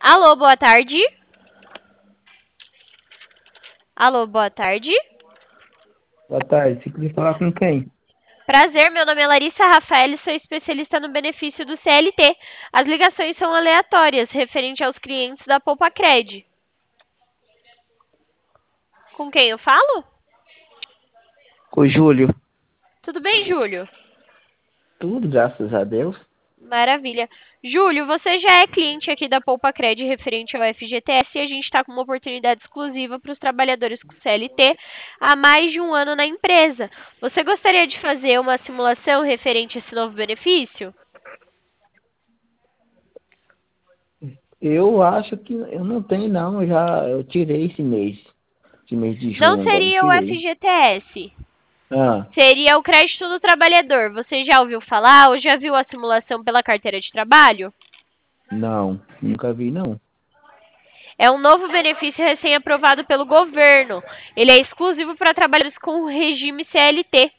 Alô, boa tarde. Alô, boa tarde. Boa tarde, você queria falar com quem? Prazer, meu nome é Larissa Rafael e sou especialista no benefício do CLT. As ligações são aleatórias, referente aos clientes da Poupacred. Com quem eu falo? Com o Júlio. Tudo bem, Júlio? Tudo, graças a Deus. Maravilha. Júlio, você já é cliente aqui da Poupacred referente ao FGTS e a gente está com uma oportunidade exclusiva para os trabalhadores com CLT há mais de um ano na empresa. Você gostaria de fazer uma simulação referente a esse novo benefício? Eu acho que eu não tenho não, eu tirei esse mês de Não junho agora eu seria o tirei. FGTS. Ah, Seria o crédito do trabalhador. Você já ouviu falar ou já viu a simulação pela carteira de trabalho? não, nunca vi não. É um novo benefício recém-aprovado pelo governo. Ele é exclusivo para trabalhadores com regime CLT.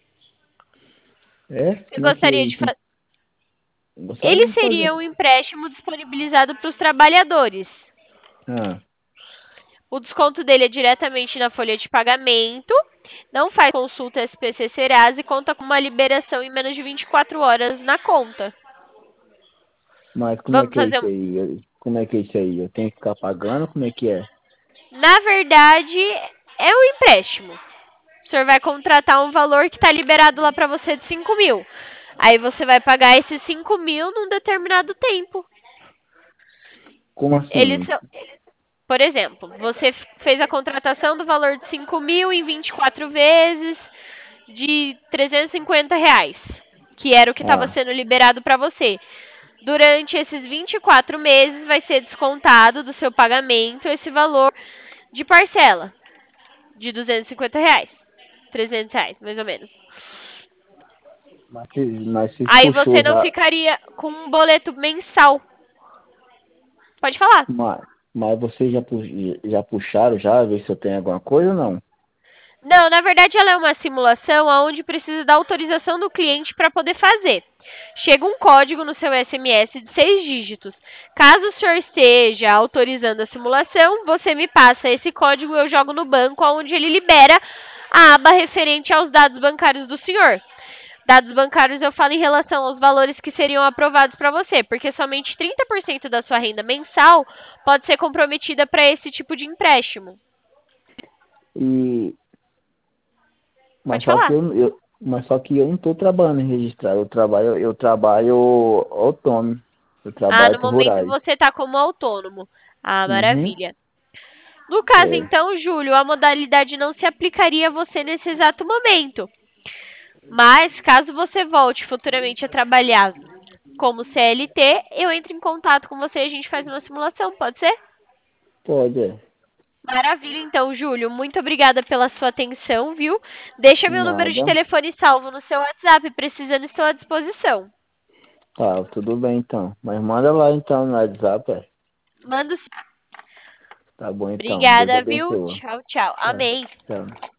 É? Você Como é que é gostaria de isso? fazer? Eu gostaria Ele de seria fazer. um empréstimo disponibilizado para os trabalhadores. Ah, O desconto dele é diretamente na folha de pagamento, não faz consulta SPC Serasa e conta com uma liberação em menos de 24 horas na conta. mas como é Vamos que é fazer isso um... aí? Como é que é isso aí? Eu tenho que ficar pagando? Como é que é? Na verdade, é um empréstimo. O senhor vai contratar um valor que está liberado lá para você de 5 mil. Aí você vai pagar esses 5 mil num determinado tempo. Como Eles assim? são, por exemplo, você fez a contratação do valor de 5 mil em 24 vezes de R$ 350, que era o que estava Ah, sendo liberado para você. Durante esses 24 meses vai ser descontado do seu pagamento esse valor de parcela de R$ 250, R$ 300, mais ou menos. mas se Aí puxou você não já. ficaria com um boleto mensal. Pode falar. Mas, mas vocês já puxaram já, ver se eu tenho alguma coisa ou não? Não, na verdade ela é uma simulação onde precisa da autorização do cliente para poder fazer. Chega um código no seu SMS de 6 dígitos. Caso o senhor esteja autorizando a simulação, você me passa esse código e eu jogo no banco, onde ele libera a aba referente aos dados bancários do senhor. Dados bancários eu falo em relação aos valores que seriam aprovados para você, porque somente 30% da sua renda mensal pode ser comprometida para esse tipo de empréstimo. E Pode Mas só que falar. eu não estou trabalhando registrado, eu trabalho autônomo, eu Ah, trabalho no por momento rurais. você está como autônomo. Ah, Uhum. maravilha. No caso, É. então, Júlio, a modalidade não se aplicaria a você nesse exato momento. Mas, caso você volte futuramente a trabalhar como CLT, eu entro em contato com você e a gente faz uma simulação, pode ser? Pode, é. Maravilha, então, Júlio. Muito obrigada pela sua atenção, viu? Deixa meu número de Nada. telefone salvo no seu WhatsApp. Precisando, estou à disposição. Tá, tudo bem então. Mas manda lá então no WhatsApp, é. Mando sim. Tá bom então. Deus Obrigada, viu? abençoe. Tchau, tchau. Tchau. Amém. Tchau.